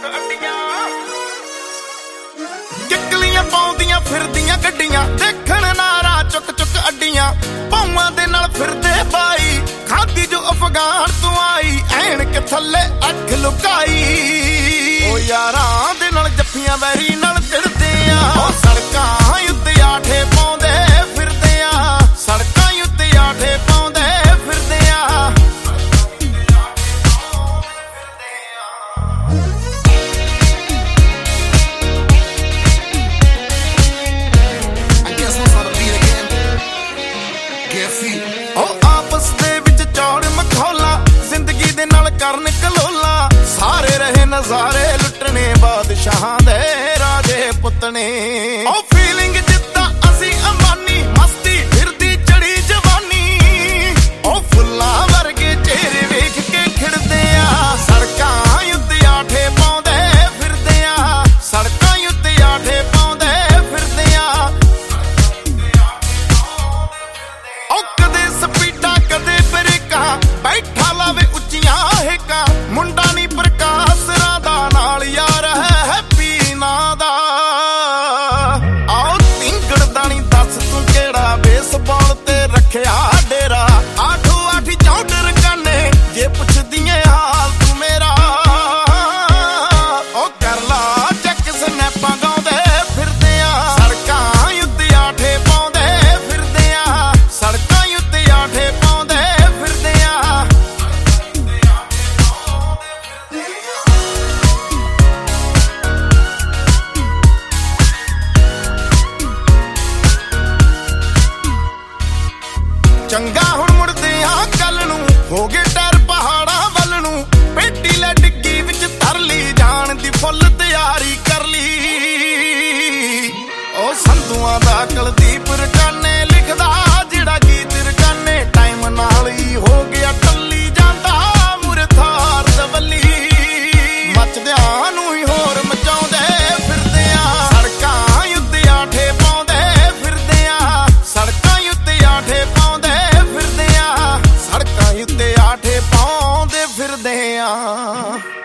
ਕਿੱਕਲੀਆਂ ਪਾਉਂਦੀਆਂ ਫਿਰਦੀਆਂ ਗੱਡੀਆਂ ਦੇਖਣ ਨਾਰਾ ਚੁੱਕ ਚੁੱਕ ਅੱਡੀਆਂ ਪਾਵਾਂ ਦੇ ਨਾਲ ਫਿਰਦੇ ਬਾਈ ਖਾਦੀ ਜੋ ਅਫਗਾਨ ਤੋਂ ਆਈ ਐਣਕ ਥੱਲੇ ਅੱਖ ਲੁਕਾਈ ਓ ਯਾਰਾਂ ਦੇ ਨਾਲ ਜੱਫੀਆਂ ਵੈਰੀ ਨਾਲ ਚੜਦੇ ਆ ਓ ਸੜਕਾਂ ਉੱਤੇ ਆਠੇ ਪਾਉਂਦੇ ਫਿਰਦੇ ਆ ਸੜਕਾਂ ਉੱਤੇ ਆਠੇ ਪਾਉਂਦੇ ਫਿਰਦੇ ਆ ਓ ਆਪਸ ਦੇ ਵਿੱਚ ਚੌੜ ਮਖੌਲਾ ਜ਼ਿੰਦਗੀ ਦੇ ਨਾਲ ਕਰਨ ਕਲੋਲਾ ਸਾਰੇ ਰਹੇ ਨਜ਼ਾਰੇ ਲੁੱਟਣੇ ਬਾਦਸ਼ਾਹਾਂ ਦੇ ਰਾਜੇ ਪੁੱਤਣੇ ਓ ਫੀਲਿੰਗ ਜਿੱਦਾਂ ਅਸੀਂ ਅਮਾਨੀ ਮਸਤੀ ਫਿਰਦੀ ਚੜੀ ਜਵਾਨੀ ਓ ਫੁੱਲਾਂ ਵਰਗੇ ਚਿਹਰੇ ਵੇਖ ਕੇ ਖਿੜਦੇ ਆ ਸੜਕਾਂ ਉੱਤੇ ਆਠੇ ਪਾਉਂਦੇ ਫਿਰਦੇ ਆ ਸੜਕਾਂ ਉੱਤੇ ਆਠੇ ਪਾਉਂਦੇ ਫਿਰਦੇ ਆ ਓ ਕਦੇ ਸਪੀਡਾਂ ਕਦੇ ਬ੍ਰੇਕਾਂ ਬੈਠਾ ਲਾਵੇ ਉੱਚੀਆਂ ਹੇਕਾਂ ਮੁੰਡਾ ਨੀ ਪ੍ਰਕਾਸ਼ ਰਾਧਾ ਨਾਲ ਯਾਰ ਹੈ ਹੈਪੀ ਨਾਂ ਦਾ ਆਓ ਤਿੰਗੜਦਾ ਨੀ ਦੱਸ ਤੂੰ ਕਿਹੜਾ ਬੇਸਬਾਲ ਤੇ ਰੱਖਿਆ ਡੇਰਾ ਆਠੋ ਆਠੀ ਚੌਂਡਰ ਕਾਨੇ ਜੇ ਪੁੱਛਦੀਆਂ ਹਾਲ ਤੂੰ ਮੇਰਾ ਓ ਕਰ ਲਾ ਚੱਕ ਸਨੈਪਾਂ ਗਾਉਂਦੇ ਫਿਰਦੇ ਆ ਸੜਕਾਂ ਉੱਤੇ ਆਠੇ ਪਾਉਂਦੇ ਫਿਰਦੇ ਆ ਸੜਕਾਂ ਉੱਤੇ ਆਠੇ ਪਾਉਂਦੇ ਫਿਰਦੇ ਆ ਚੰਗਾ ਹੁਣ ਮੁੜਦੇ ਆ ਕੱਲ ਨੂੰ ਹੋ ਗਏ ਟਾਇਰ ਪਹਾੜਾਂ ਵੱਲ ਨੂੰ ਪੇਟੀ ਲੈ ਡਿੱਗੀ ਵਿੱਚ ਧਰ ਲਈ ਜਾਣ ਦੀ ਫੁੱਲ ਤਿਆਰੀ ਕਰ ਲਈ ਓ ਸੰਧੂਆਂ ਦਾ ਕੁਲਦੀਪ ਰਕਾਨੇ ਲਿਖਦਾ ਜਿਹੜਾ ਗੀਤ ਰਕਾਨੇ ਟਾਈਮ ਨਾਲ ਹੀ ਹੋ ਗਿਆ ਟੱਲੀ ਜਾਂਦਾ ਮੁਰ ਥਾਰ ਦਵੱਲੀ ਮੱਚਦਿਆਂ ਨੂੰ ਹੀ ਹੋਰ ਮਚਾਉਂਦੇ ਫਿਰਦੇ ਆ ਸੜਕਾਂ ਉੱਤੇ ਆਠੇ ਪਾਉਂਦੇ ਫਿਰਦੇ ਆ ਸੜਕਾਂ ਉੱਤੇ ਆਠੇ ਪਾਉਂਦੇ ਫਿਰਦੇ ਆ ਸੜਕਾਂ ਉੱਤੇ ਆਠੇ ਪਾਉਂਦੇ ਫਿਰਦੇ ਆ